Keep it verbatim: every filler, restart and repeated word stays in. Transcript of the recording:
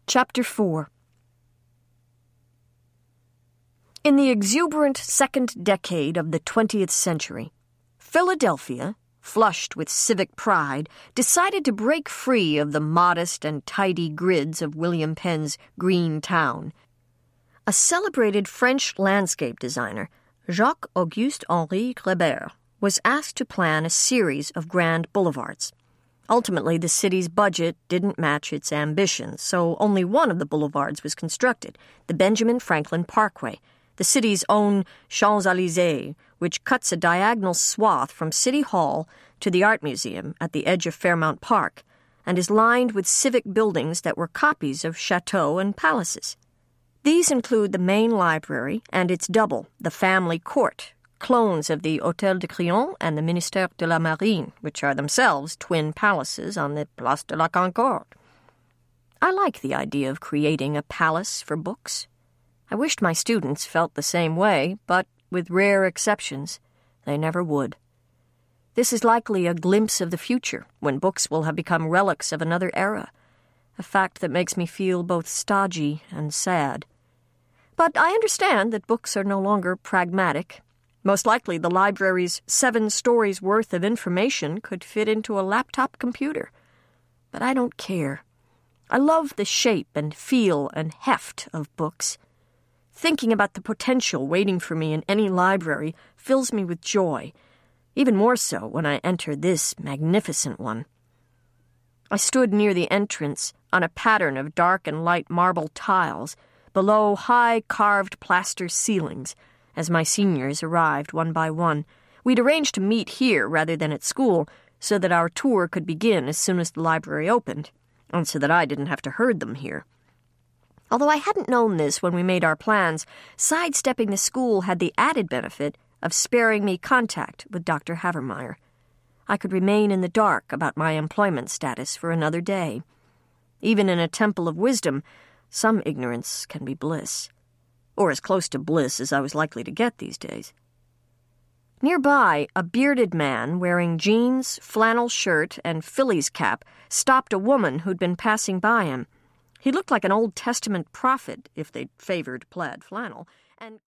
Chapter four. In the exuberant second decade of the twentieth century, Philadelphia, flushed with civic pride, decided to break free of the modest and tidy grids of William Penn's Green Town. A celebrated French landscape designer, Jacques-Auguste Henri Kléber, was asked to plan a series of grand boulevards. Ultimately, the city's budget didn't match its ambitions, so only one of the boulevards was constructed, the Benjamin Franklin Parkway, the city's own Champs-Élysées, which cuts a diagonal swath from City Hall to the Art Museum at the edge of Fairmount Park, and is lined with civic buildings that were copies of chateaux and palaces. These include the main library and its double, the Family Court, clones of the Hôtel de Crillon and the Ministère de la Marine, which are themselves twin palaces on the Place de la Concorde. I like the idea of creating a palace for books. I wished my students felt the same way, but, with rare exceptions, they never would. This is likely a glimpse of the future, when books will have become relics of another era, a fact that makes me feel both stodgy and sad. But I understand that books are no longer pragmatic. Most likely the library's seven stories worth of information could fit into a laptop computer. But I don't care. I love the shape and feel and heft of books. Thinking about the potential waiting for me in any library fills me with joy, even more so when I enter this magnificent one. I stood near the entrance on a pattern of dark and light marble tiles, below high carved plaster ceilings, as my seniors arrived one by one. We'd arranged to meet here rather than at school, so that our tour could begin as soon as the library opened, and so that I didn't have to herd them here. Although I hadn't known this when we made our plans, sidestepping the school had the added benefit of sparing me contact with Doctor Havermeyer. I could remain in the dark about my employment status for another day. Even in a temple of wisdom, some ignorance can be bliss. Or as close to bliss as I was likely to get these days. Nearby, a bearded man wearing jeans, flannel shirt, and Phillies cap stopped a woman who'd been passing by him. He looked like an Old Testament prophet, if they'd favored plaid flannel, and